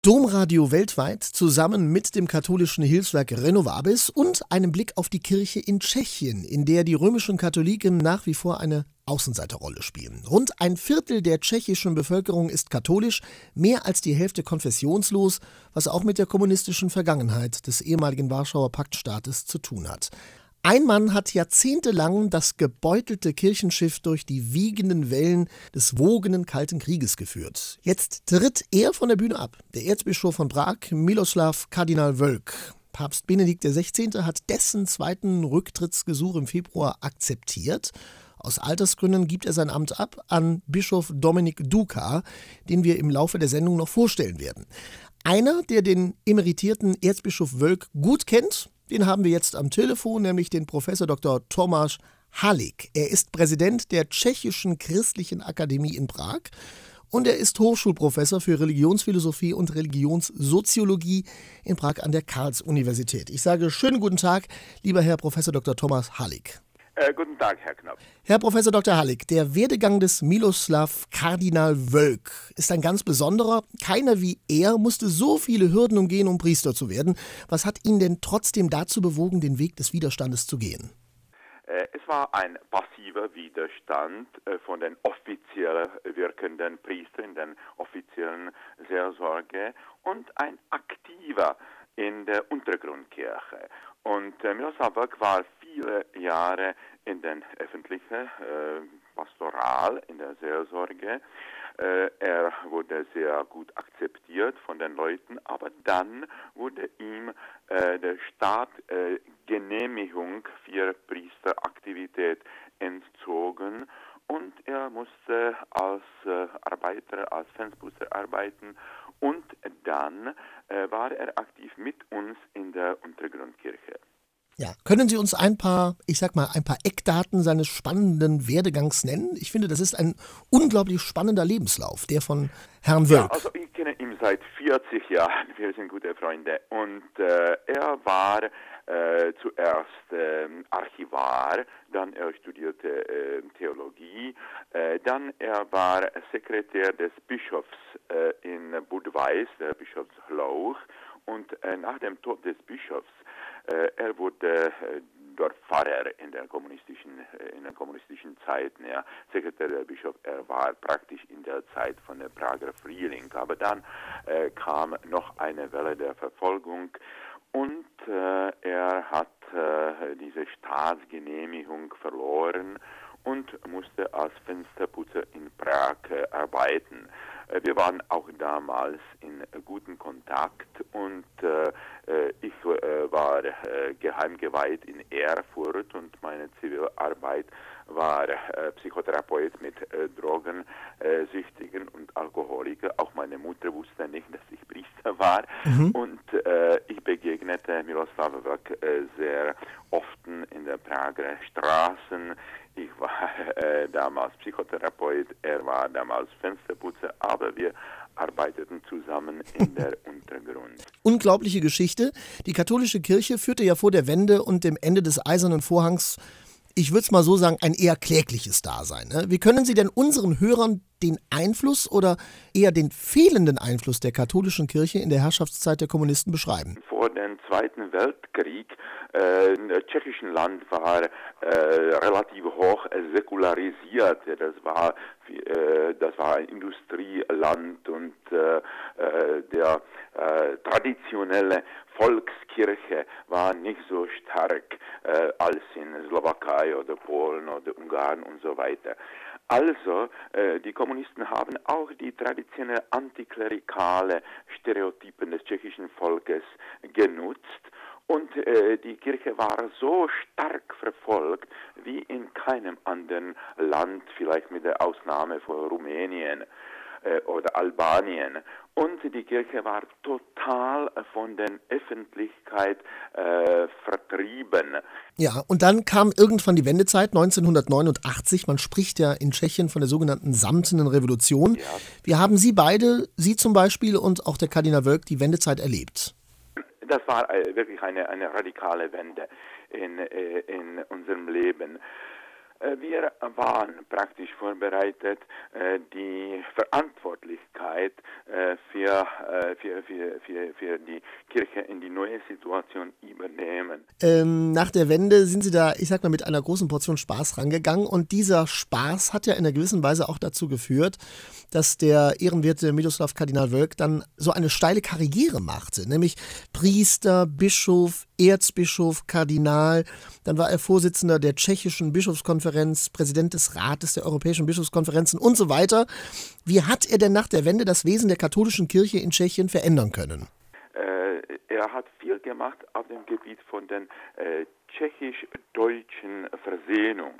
Domradio weltweit zusammen mit dem katholischen Hilfswerk Renovabis und einem Blick auf die Kirche in Tschechien, in der die römischen Katholiken nach wie vor eine Außenseiterrolle spielen. Rund ein Viertel der tschechischen Bevölkerung ist katholisch, mehr als die Hälfte konfessionslos, was auch mit der kommunistischen Vergangenheit des ehemaligen Warschauer Paktstaates zu tun hat. Ein Mann hat jahrzehntelang das gebeutelte Kirchenschiff durch die wiegenden Wellen des wogenden Kalten Krieges geführt. Jetzt tritt er von der Bühne ab. Der Erzbischof von Prag, Miloslav Kardinal Völk. Papst Benedikt XVI. Hat dessen zweiten Rücktrittsgesuch im Februar akzeptiert. Aus Altersgründen gibt er sein Amt ab an Bischof Dominik Duka, den wir im Laufe der Sendung noch vorstellen werden. Einer, der den emeritierten Erzbischof Völk gut kennt, den haben wir jetzt am Telefon, nämlich den Professor Dr. Tomáš Halík. Er ist Präsident der Tschechischen Christlichen Akademie in Prag und er ist Hochschulprofessor für Religionsphilosophie und Religionssoziologie in Prag an der Karls-Universität. Ich sage schönen guten Tag, lieber Herr Professor Dr. Tomáš Halík. Guten Tag, Herr Knopf. Herr Professor Dr. Halík, der Werdegang des Miloslav Kardinal Völk ist ein ganz besonderer. Keiner wie er musste so viele Hürden umgehen, um Priester zu werden. Was hat ihn denn trotzdem dazu bewogen, den Weg des Widerstandes zu gehen? Es war ein passiver Widerstand von den offiziell wirkenden Priestern in der offiziellen Seelsorge und ein aktiver in der Untergrundkirche. Und Miloslav Völk war viele Jahre in der öffentlichen Pastoral, in der Seelsorge. Er wurde sehr gut akzeptiert von den Leuten, aber dann wurde ihm der Staat Genehmigung für Priesteraktivität entzogen und er musste als Arbeiter, als Fensterputzer arbeiten und dann war er aktiv mit uns in der Untergrundkirche. Ja, können Sie uns ein paar Eckdaten seines spannenden Werdegangs nennen? Ich finde, das ist ein unglaublich spannender Lebenslauf, der von Herrn Völk. Ja, also ich kenne ihn seit 40 Jahren, wir sind gute Freunde und er war zuerst Archivar, dann er studierte Theologie, dann er war Sekretär des Bischofs in Budweis, der Bischofslauch, und nach dem Tod des Bischofs er wurde dort Pfarrer in der kommunistischen Zeit, ja, Sekretär der Bischof. Er war praktisch in der Zeit von der Prager Frühling. Aber dann kam noch eine Welle der Verfolgung und er hat diese Staatsgenehmigung verloren und musste als Fensterputzer in Prag arbeiten. Wir waren auch damals in guten Kontakt und ich war geheim geweiht in Erfurt und meine Zivilarbeit war Psychotherapeut mit Drogensüchtigen und Alkoholikern. Auch meine Mutter wusste nicht, dass ich Priester war. Und ich begegnete Miloslav Völk sehr oft in der Prager Straßen. Ich war damals Psychotherapeut, er war damals Fensterputzer, aber wir arbeiteten zusammen in der Untergrund. Unglaubliche Geschichte. Die katholische Kirche führte ja vor der Wende und dem Ende des Eisernen Vorhangs, ich würde es mal so sagen, ein eher klägliches Dasein. Ne? Wie können Sie denn unseren Hörern den Einfluss oder eher den fehlenden Einfluss der katholischen Kirche in der Herrschaftszeit der Kommunisten beschreiben? Vor dem Zweiten Weltkrieg das tschechische Land war relativ hoch säkularisiert. Das war ein Industrieland und der traditionelle Volkskirche war nicht so stark als in Slowakei oder Polen oder Ungarn und so weiter. Also, die Kommunisten haben auch die traditionellen antiklerikale Stereotypen des tschechischen Volkes genutzt und die Kirche war so stark verfolgt wie in keinem anderen Land, vielleicht mit der Ausnahme von Rumänien oder Albanien. Und die Kirche war total von der Öffentlichkeit vertrieben. Ja, und dann kam irgendwann die Wendezeit, 1989. Man spricht ja in Tschechien von der sogenannten Samtenen Revolution. Ja. Wie haben Sie beide, Sie zum Beispiel und auch der Kardinal Völk, die Wendezeit erlebt? Das war wirklich eine radikale Wende in unserem Leben. Wir waren praktisch vorbereitet, die Verantwortlichkeit für die Kirche in die neue Situation übernehmen. Nach der Wende sind Sie da, ich sag mal, mit einer großen Portion Spaß rangegangen und dieser Spaß hat ja in einer gewissen Weise auch dazu geführt, dass der ehrenwerte Miloslav Kardinal Wölk dann so eine steile Karriere machte, nämlich Priester, Bischof, Erzbischof, Kardinal, dann war er Vorsitzender der tschechischen Bischofskonferenz, Präsident des Rates der Europäischen Bischofskonferenzen und so weiter. Wie hat er denn nach der Wende das Wesen der katholischen Kirche in Tschechien verändern können? Er hat viel gemacht auf dem Gebiet von der tschechisch-deutschen Versöhnung.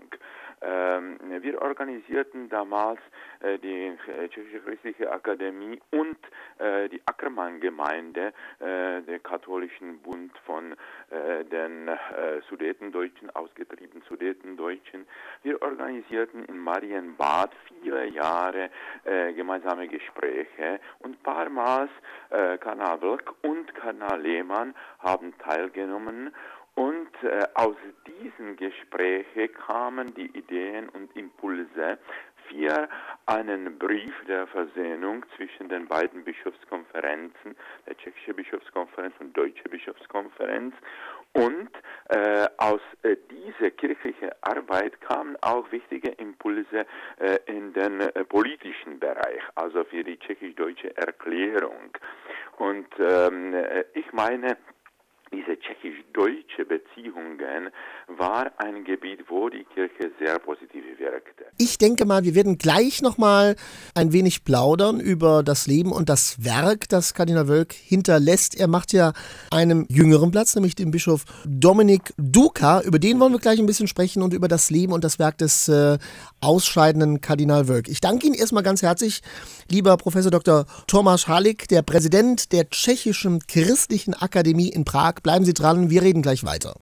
Wir organisierten damals die Tschechische Christliche Akademie und die Ackermann-Gemeinde, der katholischen Bund von den Sudetendeutschen, ausgetriebenen Sudetendeutschen. Wir organisierten in Marienbad 4 Jahre gemeinsame Gespräche und ein paar Mal Kardinal Wölk und Kardinal Lehmann haben teilgenommen. Und aus diesen Gesprächen kamen die Ideen und Impulse für einen Brief der Versöhnung zwischen den beiden Bischofskonferenzen, der tschechische Bischofskonferenz und deutsche Bischofskonferenz. Und aus dieser kirchlichen Arbeit kamen auch wichtige Impulse in den politischen Bereich, also für die tschechisch-deutsche Erklärung. Und ich meine, diese tschechisch-deutsche Beziehungen war ein Gebiet, wo die Kirche sehr positiv wirkte. Ich denke mal, wir werden gleich nochmal ein wenig plaudern über das Leben und das Werk, das Kardinal Wölk hinterlässt. Er macht ja einen jüngeren Platz, nämlich den Bischof Dominik Duka. Über den wollen wir gleich ein bisschen sprechen und über das Leben und das Werk des ausscheidenden Kardinal Wölk. Ich danke Ihnen erstmal ganz herzlich, lieber Professor Dr. Tomáš Halík, der Präsident der Tschechischen Christlichen Akademie in Prag. Bleiben Sie dran, wir reden gleich weiter.